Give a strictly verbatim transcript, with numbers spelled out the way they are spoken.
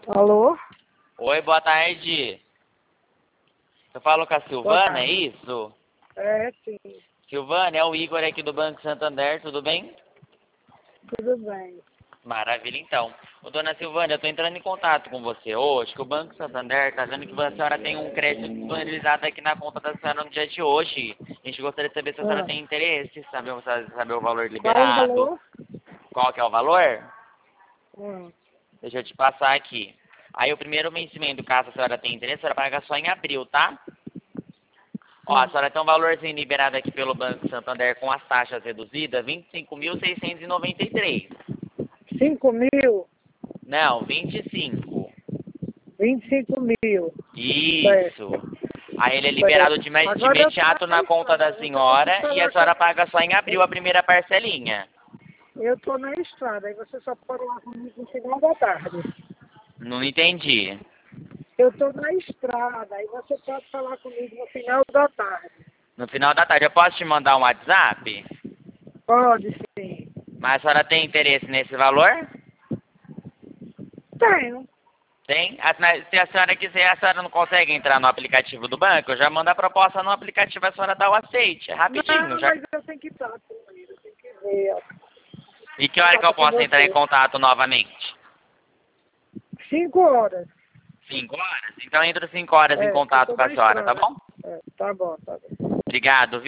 Alô? Oi, boa tarde. Eu falo com a Boa Silvana, é tarde. isso? É, sim. Silvana, é o Igor aqui do Banco Santander, tudo bem? Tudo bem. Maravilha, então. Ô, dona Silvana, eu tô entrando em contato com você hoje, que o Banco Santander tá vendo que a senhora tem um crédito disponibilizado aqui na conta da senhora no dia de hoje. A gente gostaria de saber se a senhora Ah, tem interesse, saber, saber o valor qual o liberado, valor? qual que é o valor? Ah, Deixa eu te passar aqui. Aí o primeiro vencimento, caso a senhora tenha interesse, a senhora paga só em abril, tá? Ó, a sim. senhora tem um valorzinho liberado aqui pelo Banco Santander com as taxas reduzidas, vinte e cinco mil seiscentos e noventa e três. Cinco mil? Não, vinte e cinco. Vinte e cinco mil. Isso. Certo, Aí ele é liberado certo. de, me- de Agora eu tô imediato na na conta da estrada. Você só pode senhora e a falar senhora comigo. paga só em abril a primeira parcelinha. Eu tô na estrada. Aí você só pode falar comigo no final da tarde. Não entendi. Eu tô na estrada. Aí você pode falar comigo no final da tarde. No final da tarde, eu posso te mandar um WhatsApp? Pode, sim. Mas a senhora tem interesse nesse valor? Tenho. Tem? A- mas se a senhora quiser, a senhora não consegue entrar no aplicativo do banco, eu já mando a proposta no aplicativo, a senhora dá o aceite. É rapidinho, Não, já. mas eu tenho que estar primeiro. Eu tenho que ver. ó. E que hora que eu Contato com posso entrar em você. contato novamente? Cinco horas. Cinco horas? Então eu entro cinco horas em É, porque eu contato tô com a na senhora, tá estrada. bom? É, tá bom, tá bom. Obrigado, viu?